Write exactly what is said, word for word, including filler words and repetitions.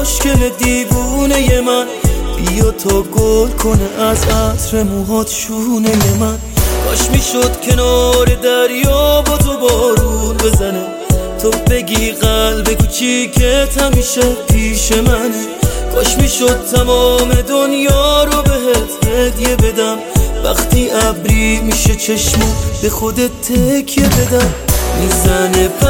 خوشگل دیوونه من، بیا تا گل کنه از عطر موهات شونه من. کاش میشد کنار دریا با تو بارون بزنه، تو بگی قلب کوچیکت همیشه پیش منه. کاش میشد تمام دنیا رو بهت هدیه بدم، وقتی ابری میشه چشمو به خودت تکیه بدم. میزنه